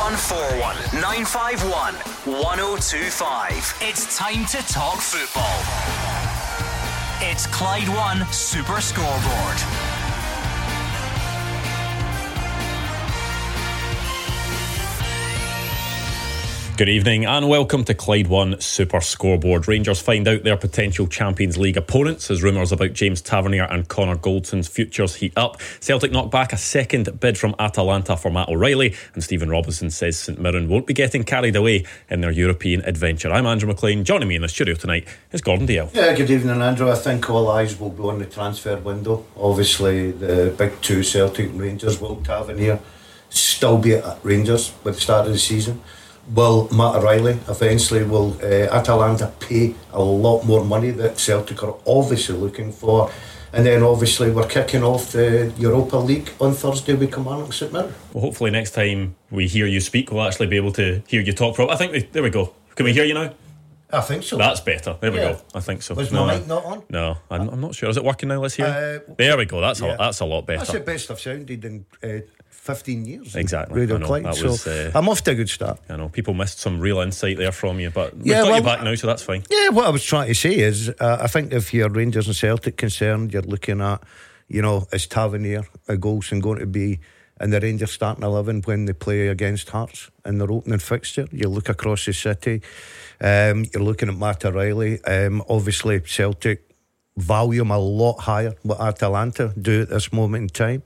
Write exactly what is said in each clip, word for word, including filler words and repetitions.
one four one, nine five one, one oh two five. It's time to talk football. It's Clyde One Super Scoreboard. Good evening and welcome to Clyde One Super Scoreboard. Rangers find out their potential Champions League opponents as rumours about James Tavernier and Connor Goldson's futures heat up. Celtic knocked back a second bid from Atalanta for Matt O'Reilly, and Stephen Robinson says St Mirren won't be getting carried away in their European adventure. I'm Andrew McLean. Joining me in the studio tonight is Gordon Dalziel. Yeah, good evening, Andrew. I think all eyes will be on the transfer window. Obviously the big two, Celtic and Rangers. Will Tavernier still be at Rangers with the start of the season? Will Matt O'Reilly eventually, will uh, Atalanta pay a lot more money that Celtic are obviously looking for? And then obviously we're kicking off the Europa League on Thursday with Kilmarnock St Mirren. Well, hopefully next time we hear you speak we'll actually be able to hear you talk properly. I think we, there we go. Can we hear you now? I think so. That's better. There we yeah. go. I think so. Was no, my mic not on? No, I'm, I'm not sure. Is it working now? Let's hear. Uh, there we go. That's yeah. a that's a lot better. That's the best I've sounded in uh, fifteen years. Exactly. Radio I know. Clyde. That So was, uh, I'm off to a good start. I know people missed some real insight there from you, but we've Yeah, got well, you back now, so that's fine. Yeah, what I was trying to say is, uh, I think if you're Rangers and Celtic concerned, you're looking at, you know, is Tavernier, a Golson going to be in the Rangers starting eleven when they play against Hearts in their opening fixture? You look across the city, um, you're looking at Matt O'Reilly. Um, obviously, Celtic value him a lot higher what Atalanta do at this moment in time.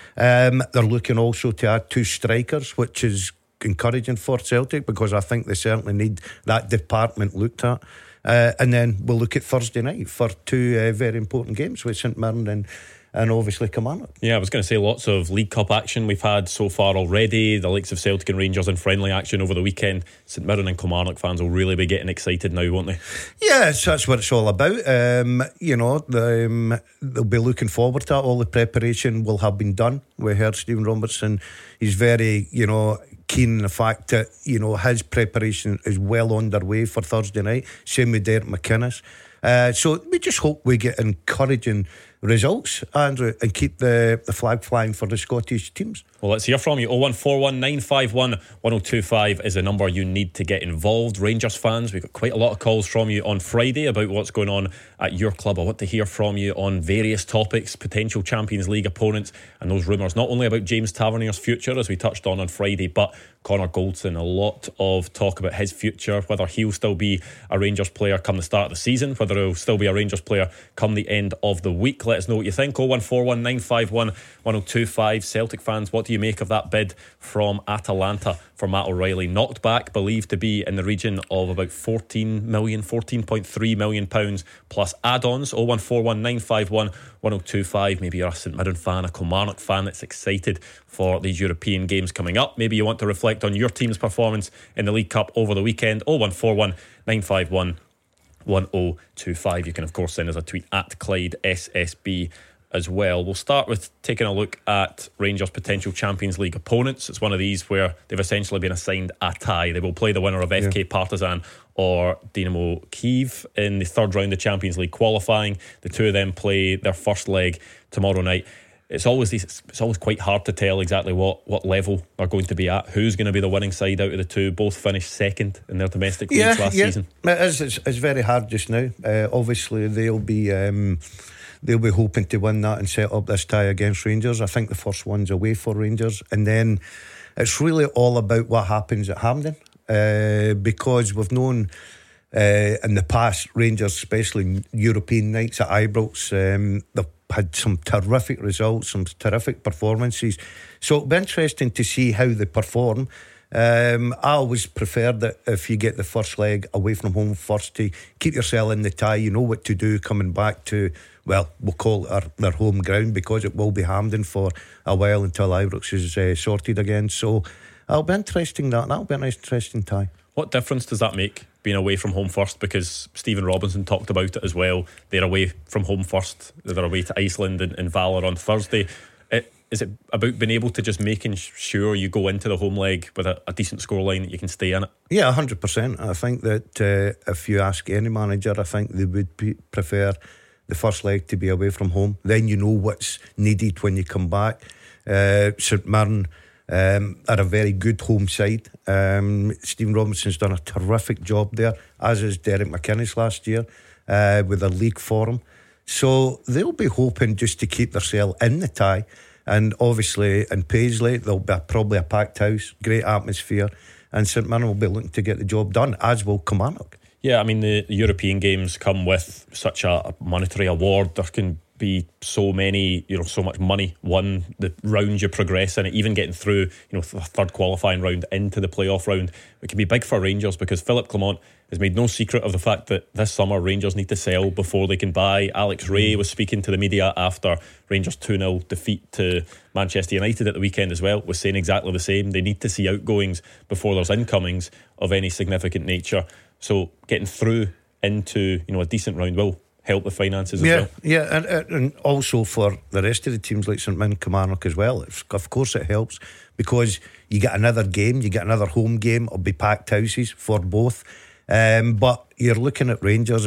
Um, they're looking also to add two strikers, which is encouraging for Celtic because I think they certainly need that department looked at. Uh, and then we'll look at Thursday night for two uh, very important games with St Mirren and and obviously Kilmarnock. Yeah, I was going to say lots of League Cup action we've had so far already. The likes of Celtic and Rangers in friendly action over the weekend. St Mirren and Kilmarnock fans will really be getting excited now, won't they? Yes, that's what it's all about. Um, you know, the, um, they'll be looking forward to that. All the preparation will have been done. We heard Stephen Robertson. He's very, you know, keen on the fact that, you know, his preparation is well underway for Thursday night. Same with Derek McInnes. Uh, so we just hope we get encouraging results, Andrew, and keep the, the flag flying for the Scottish teams. Well, let's hear from you. oh one four one, nine five one, one oh two five is the number you need to get involved. Rangers fans, we've got quite a lot of calls from you on Friday about what's going on at your club. I want to hear from you on various topics, potential Champions League opponents, and those rumours, not only about James Tavernier's future, as we touched on on Friday, but Connor Goldson. A lot of talk about his future, whether he'll still be a Rangers player come the start of the season, whether he'll still be a Rangers player come the end of the week. Let us know what you think. oh one four one, nine five one, one oh two five. Celtic fans, what do you make of that bid from Atalanta for Matt O'Reilly? Knocked back, believed to be in the region of about fourteen million, fourteen point three million pounds plus add-ons. oh one four one, nine five one, one oh two five. Maybe you're a St Mirren fan, a Kilmarnock fan that's excited for these European games coming up. Maybe you want to reflect on your team's performance in the League Cup over the weekend. oh one four one, nine five one, one oh two five. You can of course send us a tweet at Clyde S S B as well. We'll start with taking a look at Rangers' potential Champions League opponents. It's one of these where they've essentially been assigned a tie. They will play the winner of F K yeah. Partizan or Dynamo Kyiv in the third round of Champions League qualifying. The two of them play their first leg tomorrow night. It's always these, it's always quite hard to tell exactly what, what level they're going to be at. Who's going to be the winning side out of the two? Both finished second in their domestic leagues yeah, last yeah. season. It is, it's, it's very hard just now. Uh, obviously, they'll be um, they'll be hoping to win that and set up this tie against Rangers. I think the first one's away for Rangers, and then it's really all about what happens at Hampden, uh, because we've known uh, in the past Rangers, especially European nights at Ibrox, um, they've had some terrific results, some terrific performances. So it'll be interesting to see how they perform. Um, I always prefer that if you get the first leg away from home first, to keep yourself in the tie. You know what to do coming back to, well, we'll call it our, their home ground, because it will be Hampden for a while until Ibrox is uh, sorted again. So it'll be interesting. That that'll be an interesting tie. What difference does that make, being away from home first? Because Stephen Robinson talked about it as well. They're away from home first. They're away to Iceland and, and Valor on Thursday. It, is it about being able to just making sure you go into the home leg with a, a decent scoreline that you can stay in it? Yeah, one hundred percent. I think that uh, if you ask any manager, I think they would be, prefer the first leg to be away from home. Then you know what's needed when you come back. Uh, St Mirren, um, are a very good home side. um, Stephen Robinson's done a terrific job there, as is Derek McInnes last year uh, with a league forum. So they'll be hoping just to keep themselves in the tie. And obviously in Paisley there'll be a, probably a packed house, great atmosphere, and St Mirren will be looking to get the job done, as will Kilmarnock. Yeah, I mean the, the European games come with such a monetary award. There can be so many, you know, so much money won the round you progress in it, even getting through, you know, the third qualifying round into the playoff round. It can be big for Rangers because Philip Clement has made no secret of the fact that this summer Rangers need to sell before they can buy. Alex Rae was speaking to the media after Rangers two nil defeat to Manchester United at the weekend as well, was saying exactly the same. They need to see outgoings before there's incomings of any significant nature. So getting through into, you know, a decent round will help the finances as yeah, well. Yeah, and, and also for the rest of the teams like St Mirren, Kilmarnock as well. It's, of course it helps because you get another game, you get another home game. It'll be packed houses for both. Um, but you're looking at Rangers.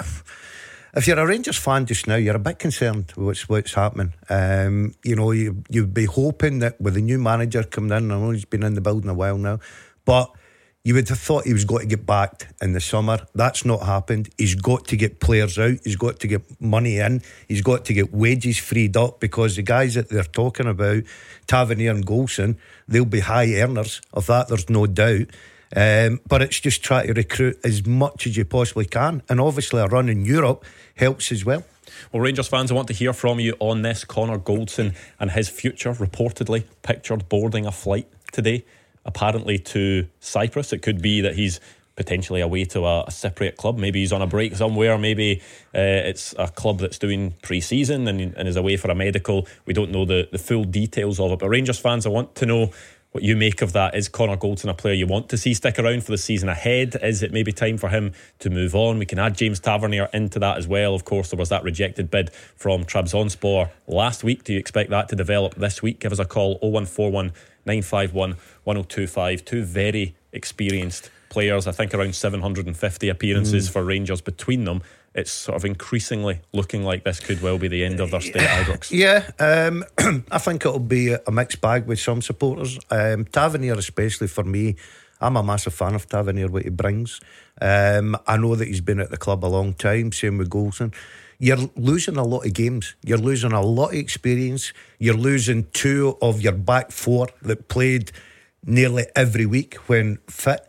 If you're a Rangers fan just now, you're a bit concerned with what's, what's happening. Um, you know, you, you'd be hoping that with the new manager coming in, I know he's been in the building a while now, but you would have thought he was going to get backed in the summer. That's not happened. He's got to get players out. He's got to get money in. He's got to get wages freed up because the guys that they're talking about, Tavernier and Golson, they'll be high earners. Of that, there's no doubt. Um, but it's just trying to recruit as much as you possibly can. And obviously a run in Europe helps as well. Well, Rangers fans, I want to hear from you on this. Connor Goldson and his future reportedly pictured boarding a flight today, apparently to Cyprus. It could be that he's potentially away to a, a Cypriot club. Maybe he's on a break somewhere. Maybe uh, it's a club that's doing pre-season and, and is away for a medical. We don't know the, the full details of it. But Rangers fans, I want to know what you make of that. Is Connor Goldson a player you want to see stick around for the season ahead? Is it maybe time for him to move on? We can add James Tavernier into that as well. Of course, there was that rejected bid from Trabzonspor last week. Do you expect that to develop this week? Give us a call, oh one four one, nine five one, one oh two five. Two very experienced players. I think around seven hundred fifty appearances mm. for Rangers between them. It's sort of increasingly looking like this could well be the end of their stay at Ibrox. Yeah, um, I think it'll be a mixed bag with some supporters. Um, Tavernier especially, for me, I'm a massive fan of Tavernier, what he brings. Um, I know that he's been at the club a long time, same with Golson. You're losing a lot of games. You're losing a lot of experience. You're losing two of your back four that played nearly every week when fit.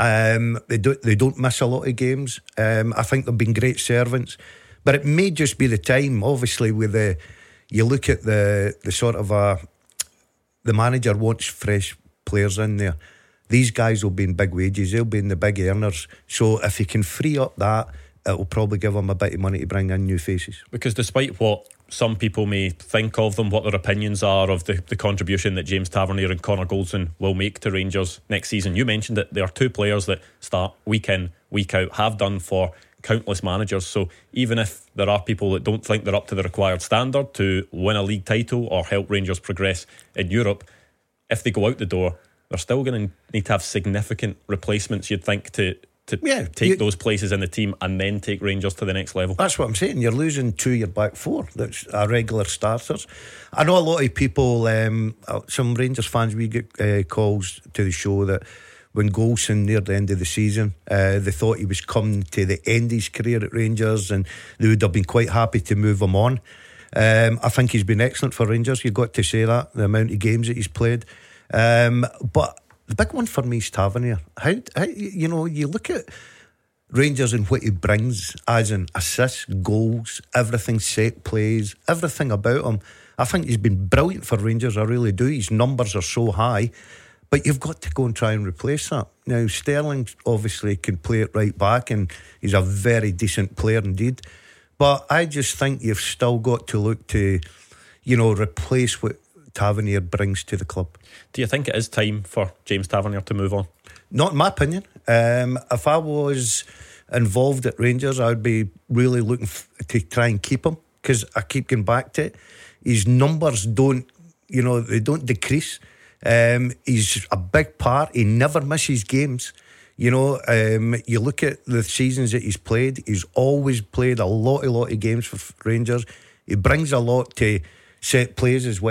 Um, they don't they don't miss a lot of games. Um, I think they've been great servants, but it may just be the time. Obviously, with the you look at the the sort of uh, the manager wants fresh players in there. These guys will be in big wages. They'll be in the big earners. So if he can free up that, it will probably give them a bit of money to bring in new faces. Because despite what some people may think of them, what their opinions are of the, the contribution that James Tavernier and Connor Goldson will make to Rangers next season, you mentioned that there are two players that start week in, week out, have done for countless managers. So even if there are people that don't think they're up to the required standard to win a league title or help Rangers progress in Europe, if they go out the door, they're still going to need to have significant replacements, you'd think, to to yeah, take you, those places in the team and then take Rangers to the next level. That's what I'm saying. You're losing two your back four that's are regular starters. I know a lot of people, um, some Rangers fans, we get uh, calls to the show that when Golson near the end of the season, uh, they thought he was coming to the end of his career at Rangers and they would have been quite happy to move him on. um, I think he's been excellent for Rangers, you've got to say that, the amount of games that he's played. um, but the big one for me is Tavernier. How, how you know, you look at Rangers and what he brings, as in assists, goals, everything, set plays, everything about him. I think he's been brilliant for Rangers. I really do. His numbers are so high, but you've got to go and try and replace that. Now Sterling obviously can play it right back, and he's a very decent player indeed. But I just think you've still got to look to, you know, replace what Tavernier brings to the club. Do you think it is time for James Tavernier to move on? Not in my opinion. Um, if I was involved at Rangers, I would be really looking f- to try and keep him, because I keep going back to it. His numbers don't, you know, they don't decrease. Um, he's a big part. He never misses games. You know, um, you look at the seasons that he's played, he's always played a lot, a lot of games for Rangers. He brings a lot to set plays as well.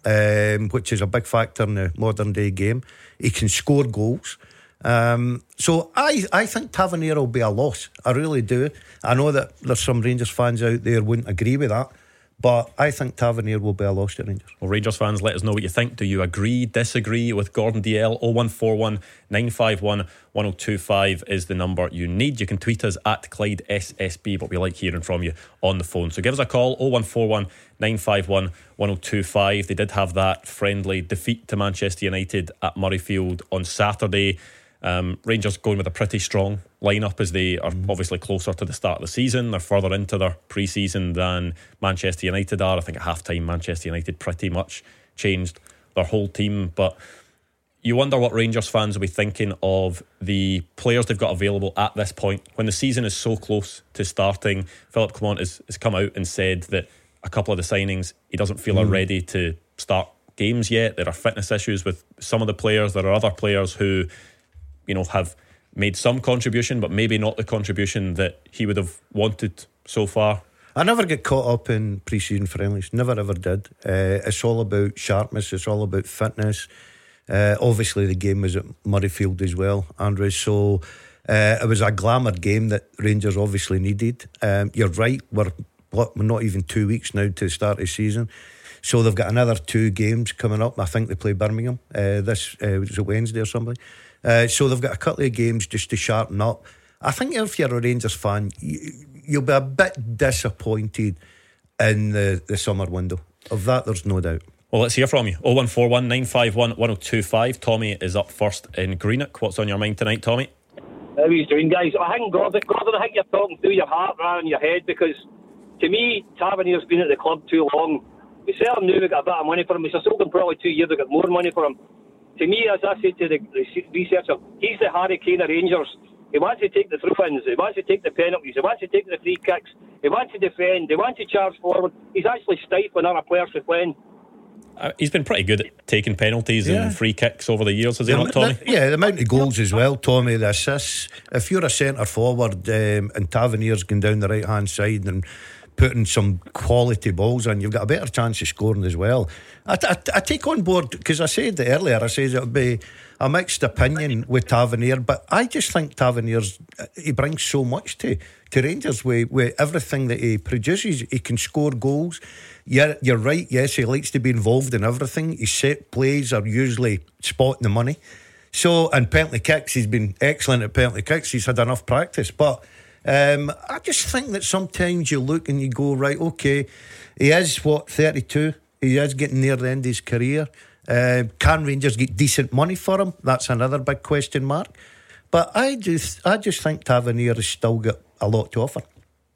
um, which is a big factor in the modern day game. He can score goals. Um, so I, I think Tavernier will be a loss. I really do. I know that there's some Rangers fans out there wouldn't agree with that, but I think Tavernier will be a loss to Rangers. Well, Rangers fans, let us know what you think. Do you agree, disagree with Gordon D L? oh one four one, nine five one, one oh two five is the number you need. You can tweet us at Clyde S S B, but we like hearing from you on the phone. So give us a call, oh one four one, nine five one, one oh two five. They did have that friendly defeat to Manchester United at Murrayfield on Saturday. Um, Rangers going with a pretty strong lineup as they are obviously closer to the start of the season. They're further into their pre-season than Manchester United are. I think at half-time Manchester United pretty much changed their whole team. But you wonder what Rangers fans will be thinking of the players they've got available at this point when the season is so close to starting. Philip Clement has, has come out and said that a couple of the signings he doesn't feel mm. are ready to start games yet. There are fitness issues with some of the players. There are other players who, you know, have made some contribution, but maybe not the contribution that he would have wanted so far. I never get caught up in pre-season friendlies. Never ever did. Uh, it's all about sharpness. It's all about fitness. Uh, obviously, the game was at Murrayfield as well, Andrew. So uh, it was a glamour game that Rangers obviously needed. Um, you're right. We're, what, we're not even two weeks now to start the season. So they've got another two games coming up. I think they play Birmingham uh, this uh, was it Wednesday or something. Uh, so they've got a couple of games just to sharpen up. I think if you're a Rangers fan, you, you'll be a bit disappointed in the, the summer window. Of that, there's no doubt. Well, let's hear from you. oh one four one, nine five one, one oh two five. Tommy is up first in Greenock. What's on your mind tonight, Tommy? How are you doing, guys? I think, Gordon, Gordon, I think you're talking through your heart rather than your head, because to me, Tavernier's been at the club too long. We sell him now, we got a bit of money for him. We sold him probably two years, we got more money for him. To me, as I said to the researcher, he's the Harry Kane of Rangers. He wants to take the throw-ins, he wants to take the penalties, he wants to take the free kicks, he wants to defend, he wants to charge forward. He's actually stifling other players from playing. Uh, he's been pretty good at taking penalties yeah. and free kicks over the years, has he the, not, Tommy? The, yeah, the amount of goals as well, Tommy, the assists. If you're a centre forward um, and Tavernier's going down the right hand side and putting some quality balls in, you've got a better chance of scoring as well. I, I, I take on board, because I said it earlier, I said it would be a mixed opinion with Tavernier, but I just think Tavernier's, he brings so much to, to Rangers with, with everything that he produces. He can score goals. You're, you're right, yes, he likes to be involved in everything. His set plays are usually spotting the money. So, and penalty kicks, he's been excellent at penalty kicks. He's had enough practice, but Um, I just think that sometimes you look and you go, right, okay, he is, what, thirty-two? He is getting near the end of his career. Uh, can Rangers get decent money for him? That's another big question mark. But I just, I just think Tavernier has still got a lot to offer.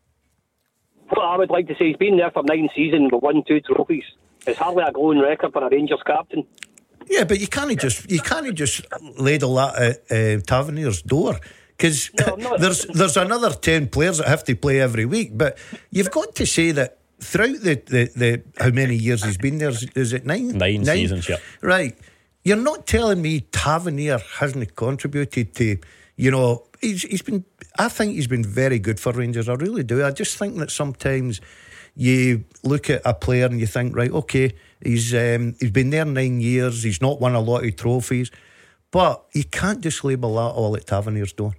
Well, I would like to say he's been there for nine seasons with won two trophies. It's hardly a glowing record for a Rangers captain. Yeah, but you can't just, you can't just ladle that at uh, Tavernier's door. Because no, there's there's another ten players that have to play every week. But you've got to say that throughout the, the, the how many years he's been there, is, is it nine? Nine, nine seasons, yeah. Right. You're not telling me Tavernier hasn't contributed to, you know, he's he's been, I think he's been very good for Rangers. I really do. I just think that sometimes you look at a player and you think, right, okay, he's um, he's been there nine years, he's not won a lot of trophies, but you can't just label that all at Tavernier's door.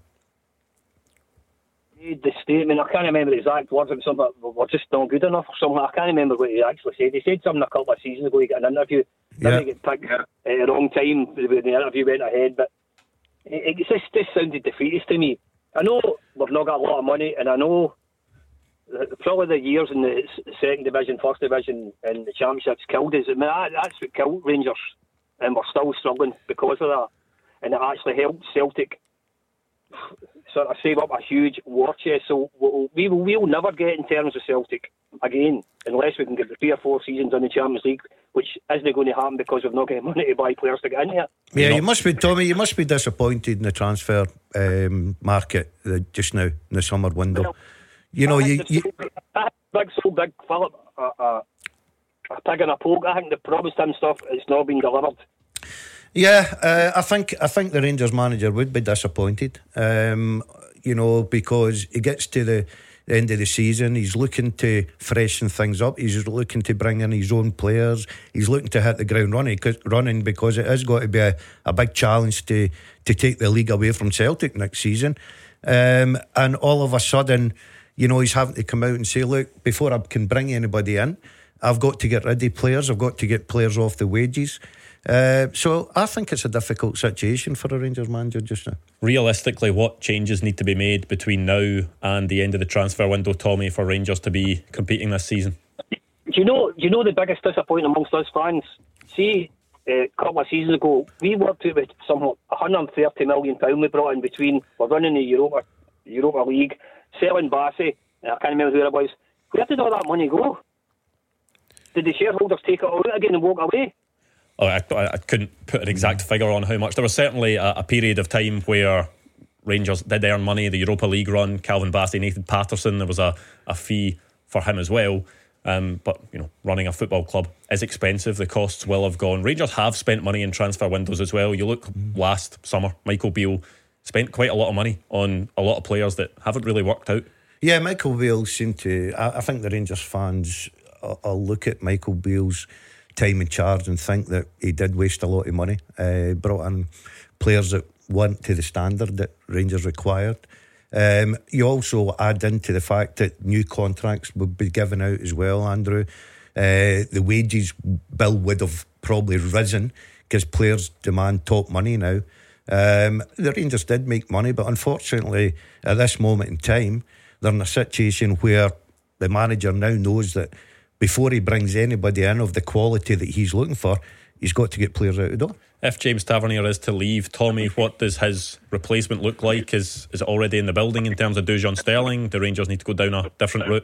The statement, I can't remember the exact words, it was something like, we're just not good enough or something. I can't remember what he actually said. He said something a couple of seasons ago. He got an interview, yeah. Didn't get picked at the wrong time when the interview went ahead, but it, it just, just sounded defeatist to me. I know we've not got a lot of money, and I know that probably the years in the second division, first division and the championships killed us. I mean, that, that's what killed Rangers, and we're still struggling because of that, and it actually helped Celtic sort of save up a huge war chest. So we'll, we will we'll never get in terms of Celtic again unless we can get the three or four seasons in the Champions League, which isn't going to happen because we've not got money to buy players to get in here. Yeah, you, you must be, Tommy, you must be disappointed in the transfer um, market uh, just now in the summer window. Well, you know, you, you big so big Philip uh, uh, a pig in a poke. I think they promised him stuff, it's not been delivered. Yeah, uh, I think I think the Rangers manager would be disappointed, um, you know, because he gets to the the end of the season. He's looking to freshen things up. He's looking to bring in his own players. He's looking to hit the ground running, running because it has got to be a, a big challenge to, to take the league away from Celtic next season. Um, and all of a sudden, you know, he's having to come out and say, look, before I can bring anybody in, I've got to get rid of players. I've got to get players off the wages. Uh, so I think it's a difficult situation for a Rangers manager just now. Realistically, what changes need to be made between now and the end of the transfer window, Tommy, for Rangers to be competing this season? Do you know, do you know the biggest disappointment amongst us fans? See, uh, a couple of seasons ago, we worked out with some one hundred thirty million pounds we brought in between. We're running the Europa, Europa League, selling Bassey, I can't remember who it was. Where did all that money go? Did the shareholders take it all out again and walk away? Oh, I, I couldn't put an exact figure on how much. There was certainly a, a period of time where Rangers did earn money. The Europa League run, Calvin Bassey, Nathan Patterson, there was a, a fee for him as well. Um, but, you know, running a football club is expensive. The costs will have gone. Rangers have spent money in transfer windows as well. You look last summer, Michael Beale spent quite a lot of money on a lot of players that haven't really worked out. Yeah, Michael Beale seemed to... I, I think the Rangers fans will look at Michael Beale's time in charge and think that he did waste a lot of money. Uh, brought in players that weren't to the standard that Rangers required. Um, you also add into the fact that new contracts would be given out as well, Andrew. Uh, the wages bill would have probably risen because players demand top money now. Um, the Rangers did make money, but unfortunately at this moment in time they're in a situation where the manager now knows that before he brings anybody in of the quality that he's looking for, he's got to get players out the door. If James Tavernier is to leave, Tommy, what does his replacement look like? Is is it already in the building in terms of Dujon Sterling? Do Rangers need to go down a different route?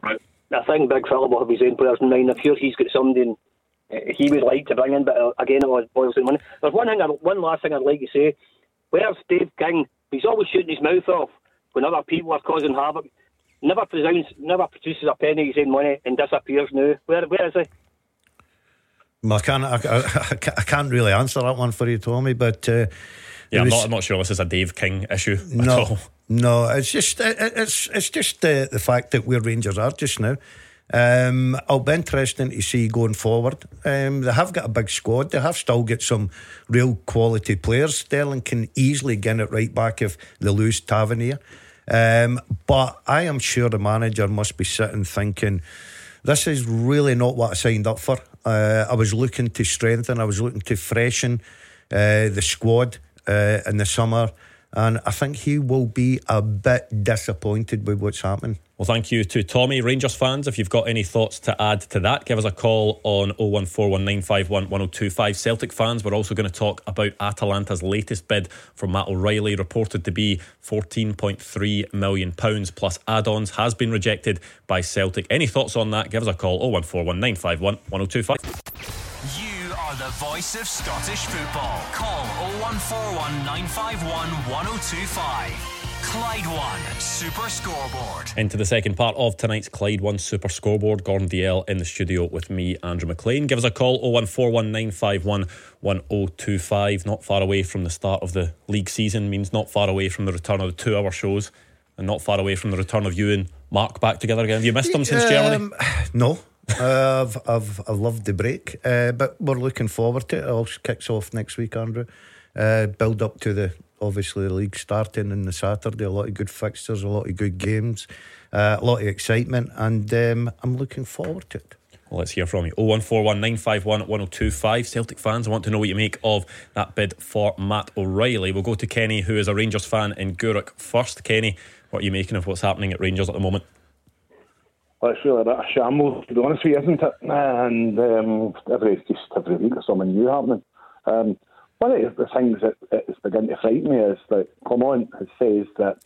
I think Big Philip will have his own players in mind. I'm sure he's got somebody he would like to bring in, but again, it boils down to money. There's one thing, one last thing I'd like to say. Where's Dave King? He's always shooting his mouth off when other people are causing havoc. Never produces, never produces a penny of his own money and disappears now. Where, where is he? Well, I can't, I, I, I can't really answer that one for you, Tommy. But uh, yeah, I'm was, not, I'm not sure this is a Dave King issue no, at all. No, it's just, it, it's, it's just uh, the fact that where Rangers are just now. Um, it'll be interesting to see going forward. Um, they have got a big squad. They have still got some real quality players. Sterling can easily get it right back if they lose Tavernier. Um, but I am sure the manager must be sitting thinking, this is really not what I signed up for. Uh, I was looking to strengthen, I was looking to freshen uh, the squad uh, in the summer, and I think he will be a bit disappointed with what's happening. Well, thank you to Tommy. Rangers fans, if you've got any thoughts to add to that, give us a call on oh one four one nine five one one oh two five. Celtic fans, we're also going to talk about Atalanta's latest bid for Matt O'Reilly, reported to be fourteen point three million pounds plus add-ons, has been rejected by Celtic. Any thoughts on that? Give us a call, oh one four one nine five one one oh two five. You are the voice of Scottish football. Call oh one four one nine five one one oh two five. Clyde One Super Scoreboard. Into the second part of tonight's Clyde One Super Scoreboard. Gordon Dalziel in the studio with me, Andrew McLean. Give us a call, oh one four one nine five one one oh two five. Not far away from the start of the league season means not far away from the return of the two-hour shows, and not far away from the return of you and Mark back together again. Have you missed them since um, Germany? No. uh, I've, I've I've loved the break, uh, but we're looking forward to it. It all kicks off next week, Andrew. Uh, build up to the obviously the league starting on the Saturday. A lot of good fixtures, a lot of good games, uh, a lot of excitement, and um, I'm looking forward to it. Well, let's hear from you. oh one four one nine five one one oh two five. Celtic fans, I want to know what you make of that bid for Matt O'Reilly. We'll go to Kenny, who is a Rangers fan in Gourock first. Kenny, what are you making of what's happening at Rangers at the moment? Well, it's really a bit of shambles, to be honest with you, isn't it? And um, every just every week there's something new happening. Um, one of the things that is beginning to frighten me is that Clement says that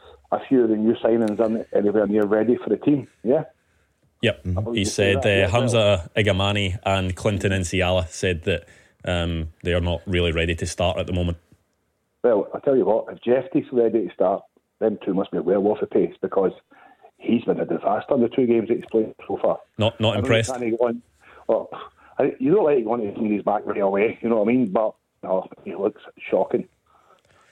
a few of the new signings aren't anywhere near ready for the team. Yeah. Yep. Mm-hmm. He said uh, Hamza Igamani and Clinton Nsiala said that um, they are not really ready to start at the moment. Well, I tell you what, if Jeffy's ready to start, them two must be well off the pace, because he's been a disaster in the two games that he's played so far. Not not impressed. On, well, I, you don't like going to see his back right away, you know what I mean? But no, he looks shocking.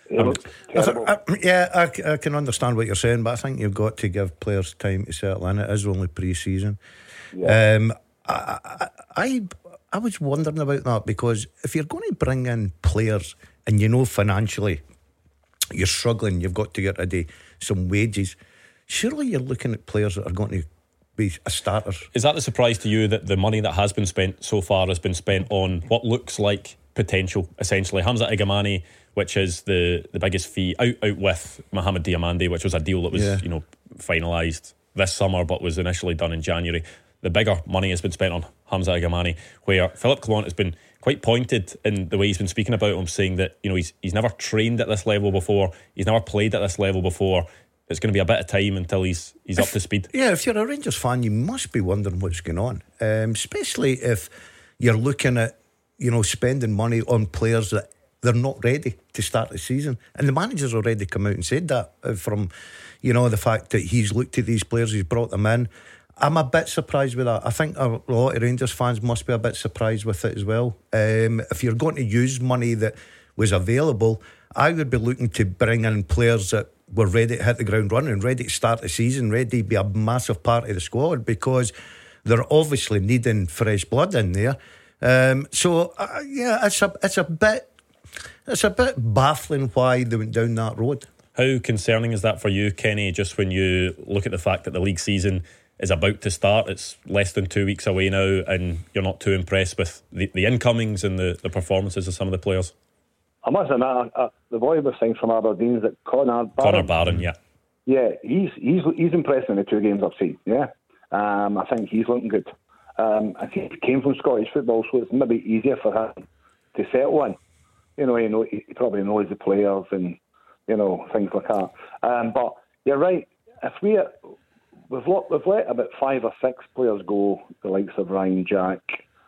He looked terrible. I, I, yeah, I, I can understand what you're saying, but I think you've got to give players time to settle in. It is only pre-season. Yeah. Um, I, I, I, I was wondering about that, because if you're going to bring in players and you know financially you're struggling, you've got to get rid of some wages, surely you're looking at players that are going to be a starter. Is that the surprise to you that the money that has been spent so far has been spent on what looks like potential, essentially? Hamza Igamani, which is the, the biggest fee, out out with Mohamed Diamande, which was a deal that was yeah. you know finalised this summer but was initially done in January. The bigger money has been spent on Hamza Igamani, where Philippe Clement has been quite pointed in the way he's been speaking about him, saying that you know he's he's never trained at this level before, he's never played at this level before. It's going to be a bit of time until he's he's if, up to speed. Yeah, if you're a Rangers fan, you must be wondering what's going on, um, especially if you're looking at you know spending money on players that they're not ready to start the season, and the manager's already come out and said that uh, from you know the fact that he's looked at these players, he's brought them in. I'm a bit surprised with that. I think a lot of Rangers fans must be a bit surprised with it as well. Um, if you're going to use money that was available, I would be looking to bring in players that were ready to hit the ground running, ready to start the season, ready to be a massive part of the squad, because they're obviously needing fresh blood in there. Um, so uh, yeah, it's a it's a bit it's a bit baffling why they went down that road. How concerning is that for you, Kenny? Just when you look at the fact that the league season is about to start, it's less than two weeks away now, and you're not too impressed with the, the incomings and the, the performances of some of the players. I must admit, uh, uh, the boy was saying from Aberdeen, is that Connor Barron? Connor Barron, yeah. Yeah, he's he's he's impressed in the two games I've seen, yeah. Um, I think he's looking good. Um, I think he came from Scottish football, so it's maybe easier for him to settle in. You know, you know, he probably knows the players and, you know, things like that. Um, but you're right, if we... We've let, we've let about five or six players go, the likes of Ryan Jack,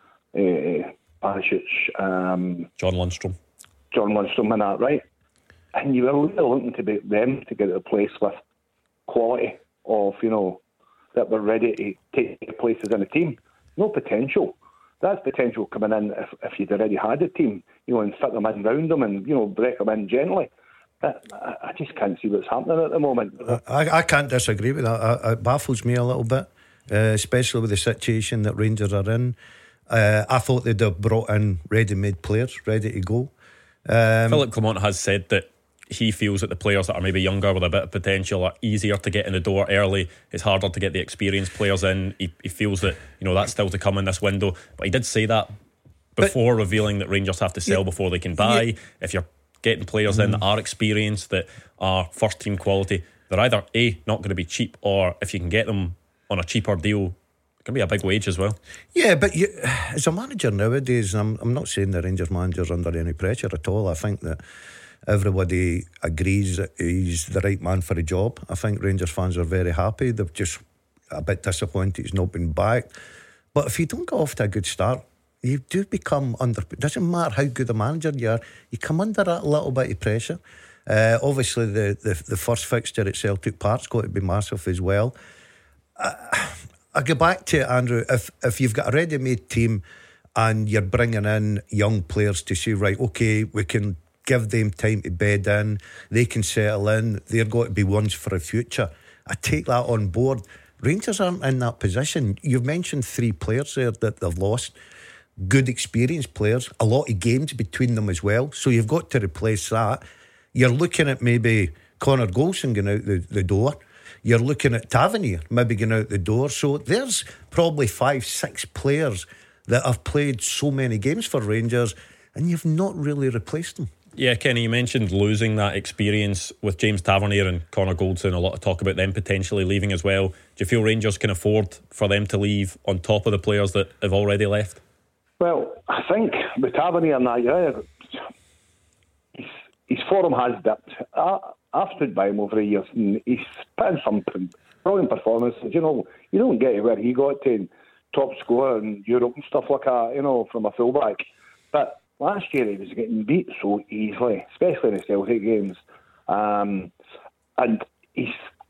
uh, Barisic, um, John Lundstrom. John Lundstrom and that, right? And you were really looking to be them to get to a place with quality of, you know, that were ready to take places in the team. No potential. That's potential coming in if, if you'd already had a team, you know, and fit them in round them and, you know, break them in gently. I just can't see what's happening at the moment. I, I can't disagree with that. It baffles me a little bit, uh, especially with the situation that Rangers are in. Uh, I thought they'd have brought in ready-made players, ready to go. Um, Philippe Clement has said that he feels that the players that are maybe younger with a bit of potential are easier to get in the door early. It's harder to get the experienced players in. He, he feels that you know that's still to come in this window. But he did say that before, but, revealing that Rangers have to sell yeah, before they can buy. Yeah. If you're getting players mm. in that are experienced, that are first team quality, they're either A, not going to be cheap, or if you can get them on a cheaper deal, it can be a big wage as well. Yeah, but you, as a manager nowadays, I'm, I'm not saying the Rangers manager's under any pressure at all. I think that everybody agrees that he's the right man for the job. I think Rangers fans are very happy. They're just a bit disappointed he's not been backed. But if you don't get off to a good start, you do become under... It doesn't matter how good a manager you are, you come under a little bit of pressure. Uh, obviously, the, the, the first fixture at Celtic Park's got to be massive as well. Uh, I go back to it, Andrew. If, if you've got a ready-made team and you're bringing in young players to say, right, okay, we can give them time to bed in, they can settle in, they're going to be ones for the future, I take that on board. Rangers aren't in that position. You've mentioned three players there that they've lost. Good experienced players, a lot of games between them as well, so you've got to replace that. You're looking at maybe Connor Golson going out the, the door. You're looking at Tavernier maybe going out the door. So there's probably five, six players that have played so many games for Rangers and you've not really replaced them. Yeah, Kenny, you mentioned losing that experience with James Tavernier and Connor Goldson. A lot of talk about them potentially leaving as well. Do you feel Rangers can afford for them to leave on top of the players that have already left? Well, I think with Tavernier and that, yeah, his, his form has dipped. I, I've stood by him over the years, and he's put in some brilliant performances. You know, you don't get to where he got to, top scorer in Europe and stuff like that, you know, from a fullback. But last year he was getting beat so easily, especially in the Celtic games. Um, and he's,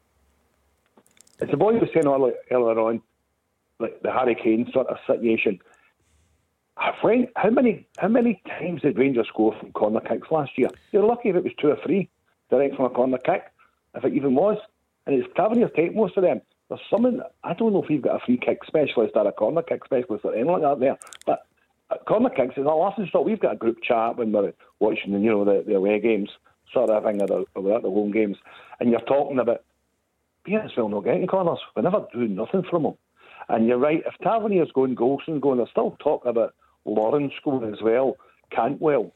as the boy was saying earlier, earlier on, like the Harry Kane sort of situation, when, how many how many times did Rangers score from corner kicks last year? You're lucky if it was two or three direct from a corner kick, if it even was. And it's Tavernier take most of them. There's someone, I don't know if you've got a free kick specialist or a corner kick specialist or anything like that there, but corner kicks is a laughing stock. We've got a group chat when we're watching, you know, the, the away games, sort of thing, or the, or at the home games, and you're talking about Petersville not getting corners. We never do nothing from them. And you're right, if Tavernier's going, Golson's going, they're still talking about Lawrence scoring as well, Cantwell.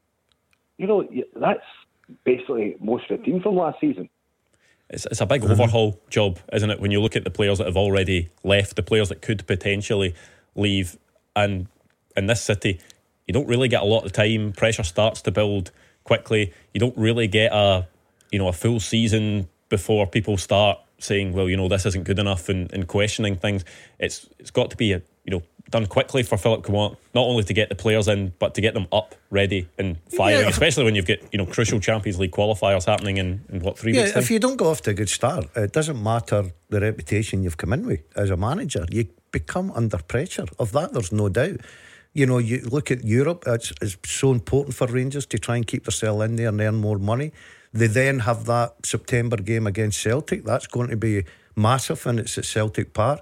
You know, that's basically most of the team from last season. It's, it's a big overhaul job, isn't it? When you look at the players that have already left, the players that could potentially leave, and in this city, you don't really get a lot of time. Pressure starts to build quickly. You don't really get a, you know, a full season before people start saying, well, you know, this isn't good enough, and, and questioning things. It's it's got to be, a, you know, done quickly for Philip Command, not only to get the players in, but to get them up, ready and firing, yeah. Especially when you've got, you know, crucial Champions League qualifiers happening in, in what, three yeah, weeks time? If you don't go off to a good start, it doesn't matter the reputation you've come in with as a manager. You become under pressure. Of that, there's no doubt. You know, you look at Europe, it's, it's so important for Rangers to try and keep themselves in there and earn more money. They then have that September game against Celtic. That's going to be massive, and it's at Celtic Park.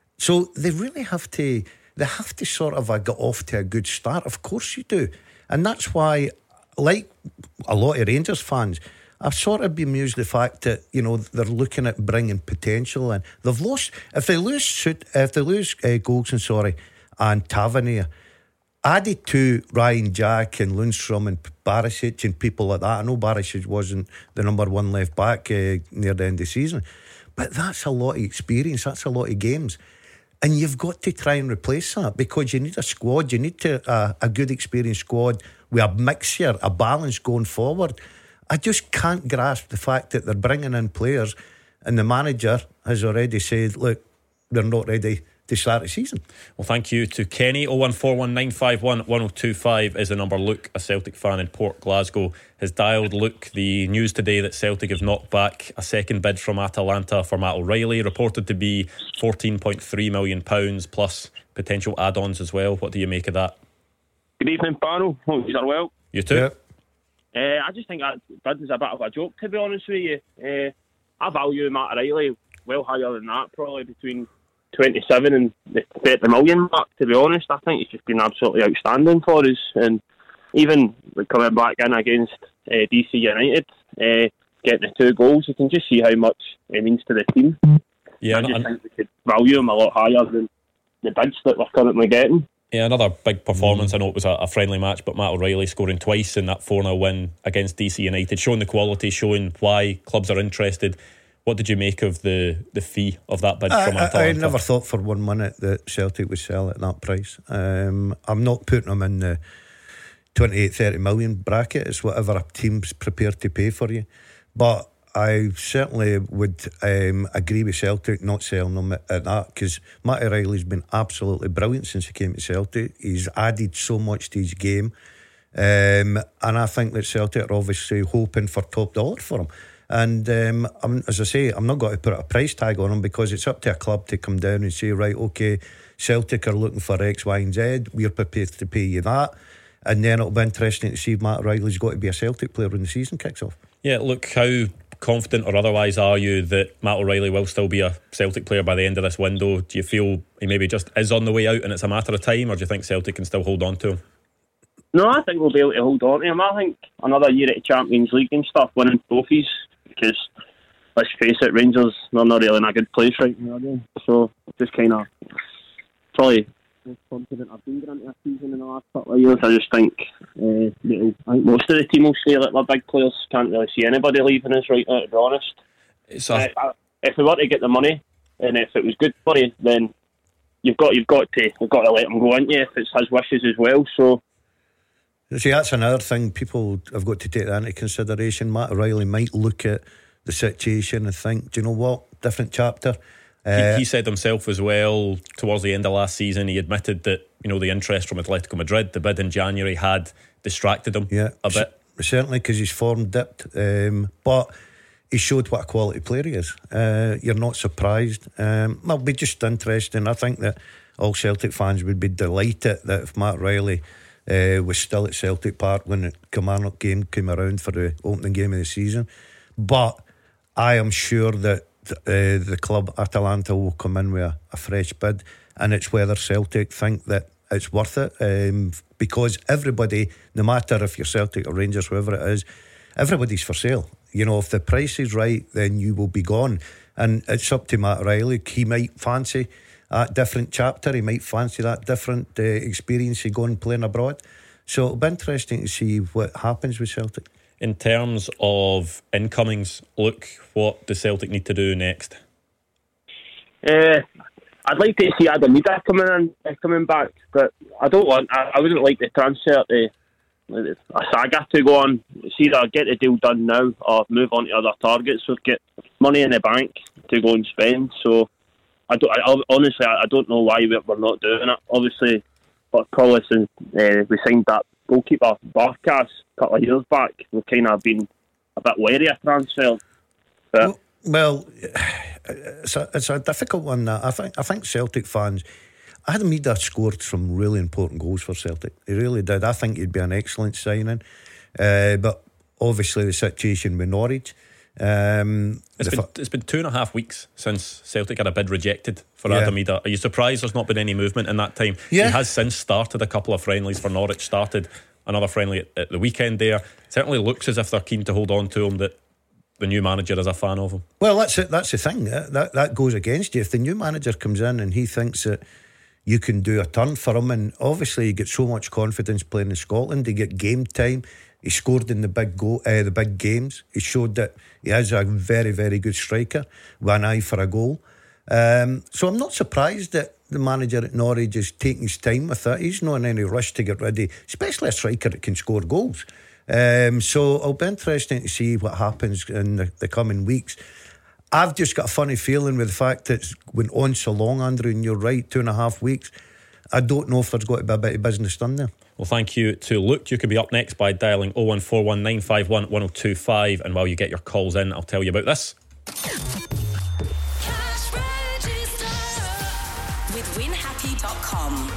So they really have to, they have to sort of uh, get off to a good start. Of course you do. And that's why, like a lot of Rangers fans, I've sort of bemused the fact that, you know, they're looking at bringing potential in. They've lost, if they lose, if they lose uh, Golson, sorry, and Tavernier, added to Ryan Jack and Lundstrom and Barisic and people like that. I know Barisic wasn't the number one left back uh, near the end of the season, but that's a lot of experience, that's a lot of games, and you've got to try and replace that, because you need a squad, you need to uh, a good experienced squad with a mixture, a balance going forward. I just can't grasp the fact that they're bringing in players and the manager has already said, look, they're not ready to start the season. Well, thank you to Kenny. oh one four one nine five one one oh two five is the number. Luke, a Celtic fan in Port Glasgow, has dialed. Luke, the news today that Celtic have knocked back a second bid from Atalanta for Matt O'Reilly, reported to be fourteen point three million pounds plus potential add-ons as well. What do you make of that? Good evening, panel. Hope you are well. You too. Yeah. Uh, I just think that bid is a bit of a joke, to be honest with you. Uh, I value Matt O'Reilly well higher than that, probably between twenty-seven and the thirty million mark, to be honest. I think he's just been absolutely outstanding for us, and even coming back in against uh, D C United, uh, getting the two goals, you can just see how much it means to the team. Yeah, I just and, think we could value him a lot higher than the bids that we're currently getting. Yeah, another big performance. I know it was a, a friendly match, but Matt O'Reilly scoring twice in that four nil win against D C United, showing the quality, showing why clubs are interested. What did you make of the, the fee of that bid I, from Atalanta? I, I never thought for one minute that Celtic would sell at that price. Um, I'm not putting them in the twenty-eight, thirty million bracket. It's whatever a team's prepared to pay for you. But I certainly would um, agree with Celtic not selling them at, at that, because Matt O'Reilly's been absolutely brilliant since he came to Celtic. He's added so much to his game. Um, and I think that Celtic are obviously hoping for top dollar for him. And um, I'm, as I say, I'm not going to put a price tag on him, because it's up to a club to come down and say, right, okay, Celtic are looking for X, Y and Z, we're prepared to pay you that. And then it'll be interesting to see if Matt O'Reilly's got to be a Celtic player when the season kicks off. Yeah, look, how confident or otherwise are you that Matt O'Reilly will still be a Celtic player by the end of this window? Do you feel he maybe just is on the way out and it's a matter of time, or do you think Celtic can still hold on to him? No, I think we'll be able to hold on to him. I think another year at the Champions League and stuff, winning trophies, because let's face it, Rangers, they're not really in a good place right now, so just kind of probably most confident I've been going into a season in the last couple of years. I just think uh, I think most of the team will say that we're big players. Can't really see anybody leaving us right now, to be honest. It's a... uh, if we were to get the money, and if it was good money, then you've got you've got to you've got to let him go, ain't you, if it's his wishes as well. So see, that's another thing people have got to take that into consideration. Matt O'Reilly might look at the situation and think, do you know what, different chapter. Uh, he, he said himself as well towards the end of last season, he admitted that, you know, the interest from Atletico Madrid, the bid in January, had distracted him yeah, a bit. Certainly, because his form dipped, um, but he showed what a quality player he is. Uh, you're not surprised. Um, it'll be just interesting. I think that all Celtic fans would be delighted that if Matt Riley uh, was still at Celtic Park when the Kilmarnock game came around for the opening game of the season. But I am sure that uh, the club Atalanta will come in with a, a fresh bid, and it's whether Celtic think that it's worth it, um, because everybody, no matter if you're Celtic or Rangers, whoever it is, everybody's for sale. You know, if the price is right, then you will be gone. And it's up to Matt Riley. He might fancy that different chapter. He might fancy that different uh, experience of going playing abroad. So it'll be interesting to see what happens with Celtic. In terms of incomings, look, what does Celtic need to do next? Uh, I'd like to see Adam Mida coming in, uh, coming back, but I don't want. I, I wouldn't like the transfer to a saga to go on. It's either get the deal done now or move on to other targets. We've got money in the bank to go and spend. So I don't. I, honestly, I, I don't know why we're not doing it. Obviously, but Collison, uh, we signed that goalkeeper Barkas a couple of years back. We've kind of been a bit wary of transfer. But well, it's a, it's a difficult one. That I think. I think Celtic fans. Adam Mida scored some really important goals for Celtic. He really did. I think he'd be an excellent signing. Uh, but obviously the situation with Norwich. Um, it's, been, fa- it's been two and a half weeks since Celtic had a bid rejected for yeah. Adam Mida. Are you surprised there's not been any movement in that time? Yeah. He has since started a couple of friendlies for Norwich, started another friendly at, at the weekend there. It certainly looks as if they're keen to hold on to him, that the new manager is a fan of him. Well, that's it. That's the thing. That, that goes against you. If the new manager comes in and he thinks that you can do a turn for him, and obviously you get so much confidence playing in Scotland. You get game time. He scored in the big go, uh, the big games. He showed that he is a very, very good striker with an eye for a goal. Um, so I'm not surprised that the manager at Norwich is taking his time with that. He's not in any rush to get ready, especially a striker that can score goals. Um, so it'll be interesting to see what happens in the, the coming weeks. I've just got a funny feeling with the fact that it's went on so long, Andrew, and you're right, two and a half weeks. I don't know if there's got to be a bit of business done there. Well, thank you to Luke. You could be up next by dialling oh one four one nine five one one oh two five, and while you get your calls in, I'll tell you about this. Cash Register with win happy dot com.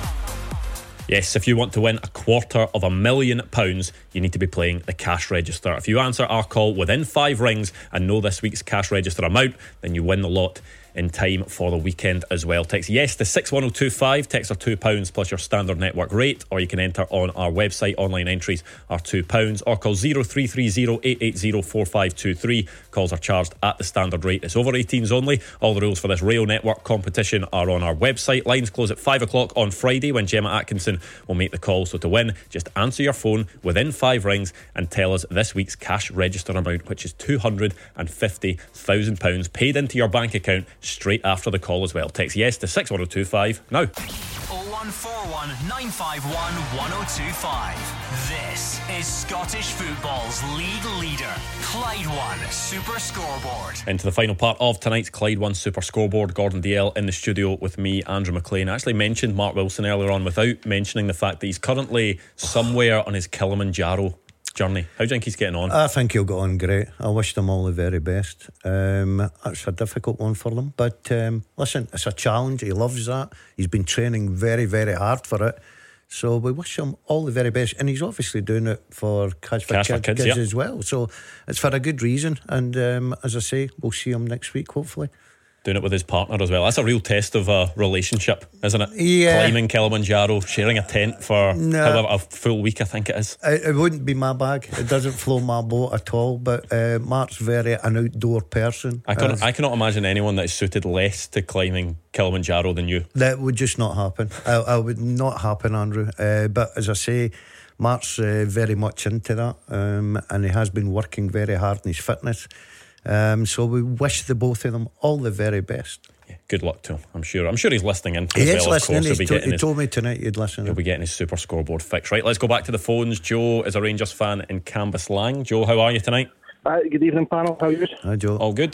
Yes, if you want to win a quarter of a million pounds, you need to be playing the cash register. If you answer our call within five rings and know this week's cash register amount, then you win the lot in time for the weekend as well. Text yes to six one oh two five. Text are two pounds plus your standard network rate, or you can enter on our website. Online entries are two pounds, or call zero three three zero eight eight zero four five two three. Calls are charged at the standard rate. It's over eighteens only. All the rules for this Rail Network competition are on our website. Lines close at five o'clock on Friday when Gemma Atkinson will make the call. So to win, just answer your phone within five rings and tell us this week's cash register amount, which is two hundred fifty thousand pounds paid into your bank account straight after the call as well. Text yes to six one oh two five now. oh one four one nine five one one oh two five. This is Scottish football's league leader, Clyde One Super Scoreboard. Into the final part of tonight's Clyde One Super Scoreboard. Gordon Dalziel in the studio with me, Andrew McLean. I actually mentioned Mark Wilson earlier on without mentioning the fact that he's currently somewhere on his Kilimanjaro journey. How do you think he's getting on? I think he'll go on great. I wish them all the very best. Um, it's a difficult one for them, but um, listen, it's a challenge. He loves that. He's been training very, very hard for it. So we wish him all the very best, and he's obviously doing it for Cash for, Cash Kids, for Kids, kids yeah. as well. So it's for a good reason. And um, as I say, we'll see him next week, hopefully. Doing it with his partner as well. That's a real test of a relationship, isn't it? Yeah. Climbing Kilimanjaro, sharing a tent for No. however, a full week, I think it is. It, it wouldn't be my bag. It doesn't float my boat at all. But uh, Mark's very an outdoor person. I, can, Uh, I cannot imagine anyone that is suited less to climbing Kilimanjaro than you. That would just not happen. I, I would not happen, Andrew. Uh, but as I say, Mark's uh, very much into that, um, and he has been working very hard in his fitness. Um, so we wish the both of them all the very best. Yeah, good luck to him. I'm sure. I'm sure he's listening in. He as is well, listening. Of course. He's He'll be to, he his, told me tonight he'd listen. He'll be getting his Super Scoreboard fix. Right, let's go back to the phones. Joe is a Rangers fan in Cambuslang. Joe, how are you tonight? Uh, good evening, panel. How are you? Hi, Joe. All good.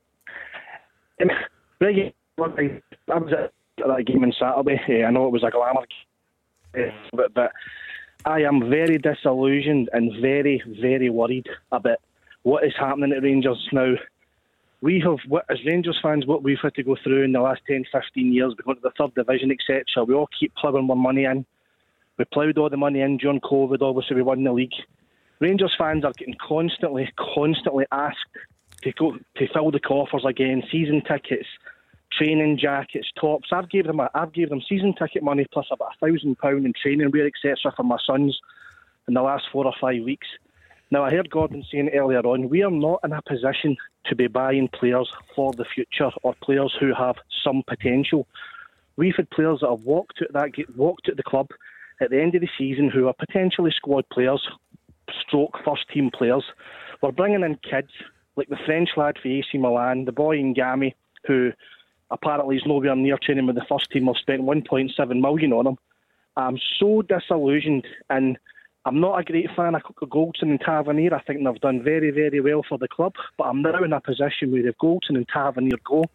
Um, right, I was at that game on Saturday. Uh, I know it was a glamour game, uh, but, but I am very disillusioned and very, very worried about what is happening at Rangers now. We have, what, as Rangers fans, what we've had to go through in the last ten, fifteen years, we go to the third division, et cetera. We all keep ploughing more money in. We ploughed all the money in during COVID, obviously we won the league. Rangers fans are getting constantly, constantly asked to go to fill the coffers again, season tickets, training jackets, tops. I've gave them a, I've gave them season ticket money plus about a thousand pound in training wear, et cetera for my sons in the last four or five weeks. Now, I heard Gordon saying earlier on, we are not in a position to be buying players for the future or players who have some potential. We've had players that have walked at that walked at the club at the end of the season who are potentially squad players, stroke first team players. We're bringing in kids like the French lad for A C Milan, the boy Ngami, who apparently is nowhere near training with the first team. We've spent one point seven million on him. I'm so disillusioned, and I'm not a great fan of Goldson and Tavernier. I think they've done very, very well for the club, but I'm now in a position where if Goldson and Tavernier go,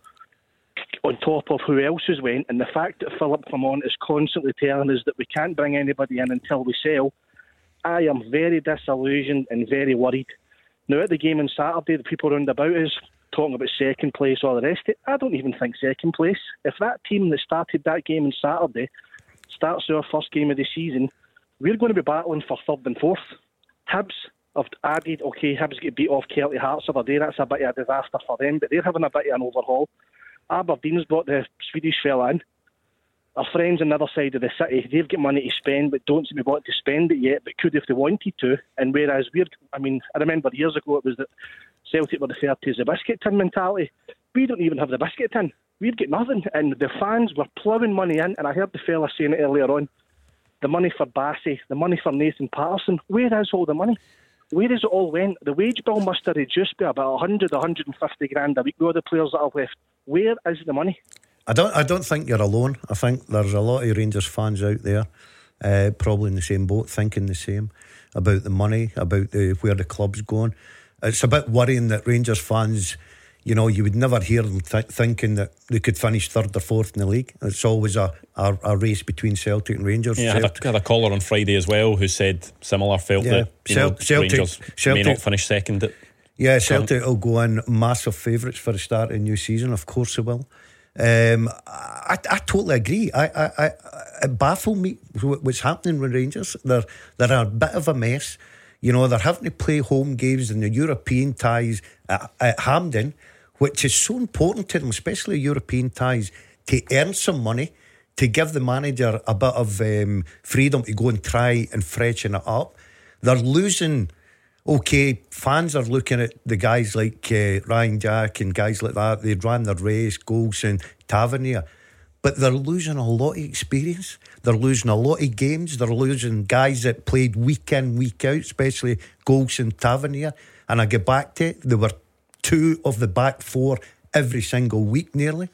on top of who else has went, and the fact that Philip Clement is constantly telling us that we can't bring anybody in until we sell, I am very disillusioned and very worried. Now, at the game on Saturday, the people round about us talking about second place, all the rest of it, I don't even think second place. If that team that started that game on Saturday starts our first game of the season, we're going to be battling for third and fourth. Hibs have added, OK, Hibs get beat off Kelty Hearts the other day. That's a bit of a disaster for them, but they're having a bit of an overhaul. Aberdeen's brought the Swedish fella in. Our friends on the other side of the city, they've got money to spend, but don't seem to want to spend it yet, but could if they wanted to. And whereas we're, I mean, I remember years ago it was that Celtic were referred to as a biscuit tin mentality. We don't even have the biscuit tin. We've got nothing. And the fans were ploughing money in, and I heard the fella saying it earlier on, the money for Bassey, the money for Nathan Patterson. Where is all the money? Where is it all went? The wage bill must have reduced by about one hundred, one hundred fifty grand a week with all the players that have left. Where is the money? I don't I don't think you're alone. I think there's a lot of Rangers fans out there, uh, probably in the same boat, thinking the same about the money, about the, where the club's going. It's a bit worrying that Rangers fans, you know, you would never hear them th- thinking that they could finish third or fourth in the league. It's always a, a, a race between Celtic and Rangers. Yeah, I had a, had a caller on Friday as well who said similar, felt yeah. that you Cel- know, Celtic, Rangers Celtic, may not finish second at Yeah, Celtic will go in massive favourites for the start of a new season. Of course they will. Um, I, I totally agree. I, I, I, it baffled me what's happening with Rangers. They're, they're a bit of a mess. You know, they're having to play home games in the European ties at, at Hampden, which is so important to them, especially European ties, to earn some money, to give the manager a bit of um, freedom to go and try and freshen it up. They're losing. Okay, fans are looking at the guys like uh, Ryan Jack and guys like that. They ran their race, Goldson, Tavernier, but they're losing a lot of experience. They're losing a lot of games. They're losing guys that played week in, week out, especially Goldson, Tavernier. And I get back to it, there were two of the back four every single week nearly.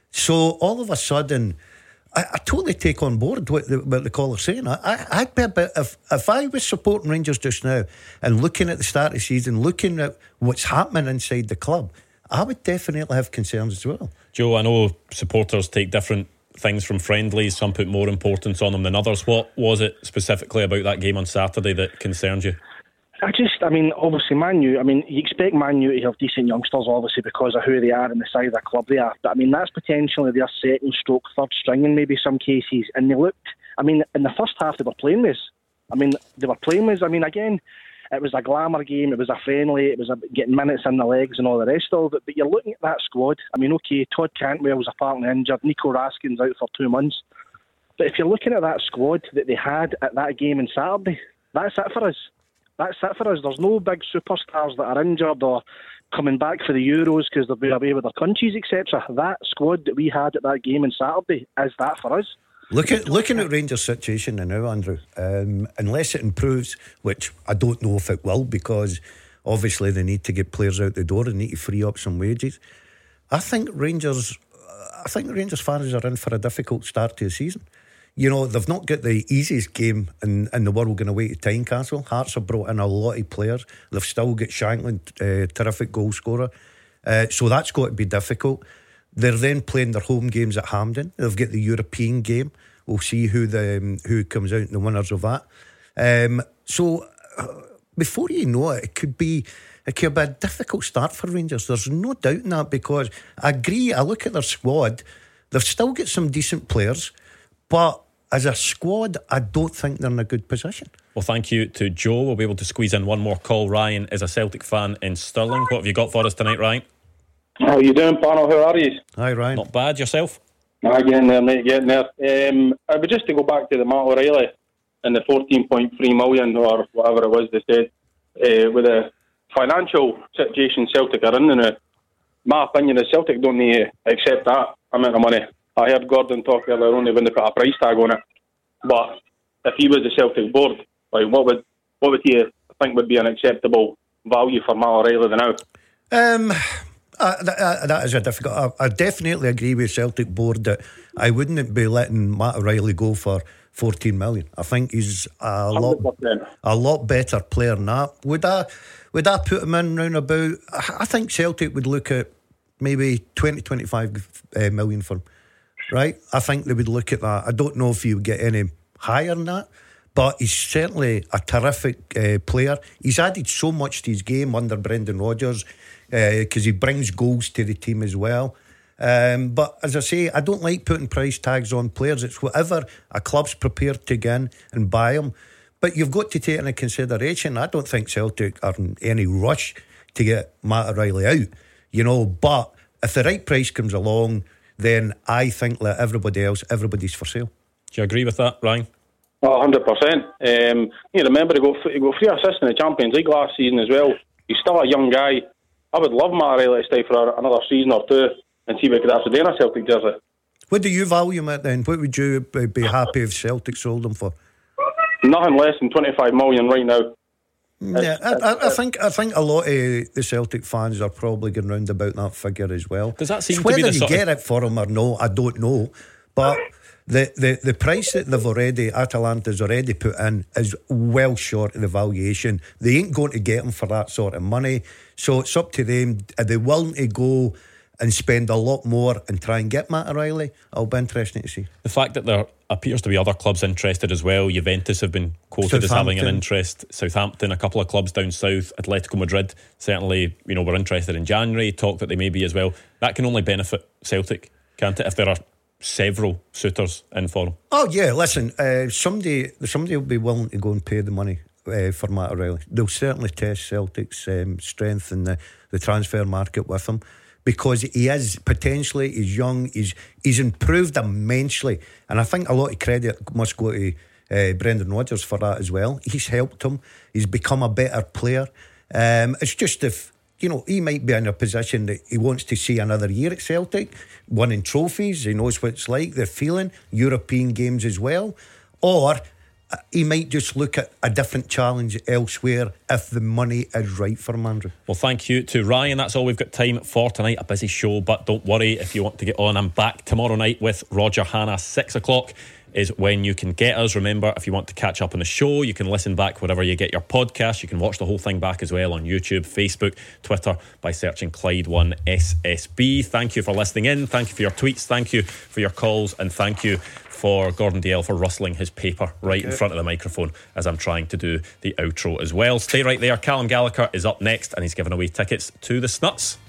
So all of a sudden, I, I totally take on board what the, what the caller's saying. I, I, I'd be a bit, if, if I was supporting Rangers just now and looking at the start of the season, looking at what's happening inside the club, I would definitely have concerns as well. Joe, I know supporters take different things from friendlies. Some put more importance on them than others. What was it specifically about that game on Saturday that concerns you? I just, I mean, obviously Man U, I mean, you expect Man U to have decent youngsters, obviously, because of who they are and the size of the club they are. But, I mean, that's potentially their second stroke, third string in maybe some cases. And they looked, I mean, in the first half they were playing with us. I mean, they were playing with us. I mean, again, it was a glamour game, it was a friendly, it was a, getting minutes in the legs and all the rest of it. But you're looking at that squad. I mean, okay, Todd Cantwell's apparently injured, Nico Raskin's out for two months. But if you're looking at that squad that they had at that game on Saturday, that's it for us. That's it for us. There's no big superstars that are injured or coming back for the Euros because they've been away with their countries, et cetera. That squad that we had at that game on Saturday is that for us. Look at, looking at Rangers' situation now, Andrew, um, unless it improves, which I don't know if it will, because obviously they need to get players out the door and need to free up some wages. I think Rangers, I think Rangers fans are in for a difficult start to the season. You know, they've not got the easiest game in, in the world going away to Tynecastle. Hearts have brought in a lot of players. They've still got Shankland, uh, terrific goal scorer. Uh, so that's got to be difficult. They're then playing their home games at Hampden. They've got the European game. We'll see who the um, who comes out and the winners of that. Um, so uh, before you know it, it could be it could be a difficult start for Rangers. There's no doubt in that, because I agree, I look at their squad, they've still got some decent players, but as a squad, I don't think they're in a good position. Well, thank you to Joe. We'll be able to squeeze in one more call. Ryan is a Celtic fan in Stirling. What have you got for us tonight, Ryan? How you doing, panel? How are you? Hi, Ryan. Not bad. Yourself? Ah, getting there, mate, getting there. Um, I would just to go back to the Matt O'Reilly and the fourteen point three million or whatever it was they said, uh, with the financial situation Celtic are in, and uh, my opinion is Celtic don't need to accept that amount of money. I heard Gordon talk earlier on when they put a price tag on it, but if he was the Celtic board, like what would what would he think would be an acceptable value for Matt O'Reilly now? Um, uh, that, uh, that is a difficult. I, I definitely agree with Celtic board that I wouldn't be letting Matt O'Reilly go for fourteen million. I think he's a lot one hundred percent a lot better player than that. Would I would I put him in round about? I think Celtic would look at maybe twenty, twenty-five uh, million for him. Right? I think they would look at that. I don't know if he would get any higher than that, but he's certainly a terrific uh, player. He's added so much to his game under Brendan Rodgers, because uh, he brings goals to the team as well. Um, but as I say, I don't like putting price tags on players. It's whatever a club's prepared to get in and buy them. But you've got to take into consideration, I don't think Celtic are in any rush to get Matt O'Reilly out, you know. But if the right price comes along, then I think like everybody else, everybody's for sale. Do you agree with that, Ryan? Oh, one hundred percent. Um, you remember he got, he got three assists in the Champions League last season as well. He's still a young guy. I would love Matt O'Reilly to stay for another season or two and see what he could have to do in a Celtic jersey. What do you value him at then? What would you be happy if Celtic sold him for? Nothing less than twenty-five million right now. Yeah, I, I, I think I think a lot of the Celtic fans are probably going round about that figure as well. Does that seem so to be the whether you sort get of... it for him or no, I don't know. But the, the, the price that they've already, Atalanta's already put in, is well short of the valuation. They ain't going to get him for that sort of money. So it's up to them. Are they willing to go and spend a lot more and try and get Matt O'Reilly? It'll be interesting to see. The fact that there appears to be other clubs interested as well. Juventus have been quoted as having an interest. Southampton, a couple of clubs down south. Atletico Madrid, certainly, you know, were interested in January. Talk that they may be as well. That can only benefit Celtic, can't it, if there are several suitors in for him? Oh yeah, listen, uh, somebody somebody will be willing to go and pay the money uh, for Matt O'Reilly. They'll certainly test Celtic's um, strength in the, the transfer market with him, because he is potentially, he's young, he's he's improved immensely, and I think a lot of credit must go to uh, Brendan Rodgers for that as well. He's helped him, he's become a better player. Um, it's just if, you know, he might be in a position that he wants to see another year at Celtic, winning trophies, he knows what it's like, they're feeling, European games as well, or he might just look at a different challenge elsewhere if the money is right for him, Andrew. Well, thank you to Ryan. That's all we've got time for tonight. A busy show, but don't worry if you want to get on. I'm back tomorrow night with Roger Hanna. Six o'clock is when you can get us. Remember, if you want to catch up on the show, you can listen back wherever you get your podcast. You can watch the whole thing back as well on YouTube, Facebook, Twitter by searching Clyde one S S B. Thank you for listening in. Thank you for your tweets. Thank you for your calls. And thank you for Gordon Dalziel for rustling his paper right okay. in front of the microphone as I'm trying to do the outro as well. Stay right there. Callum Gallagher is up next and he's giving away tickets to the Snuts.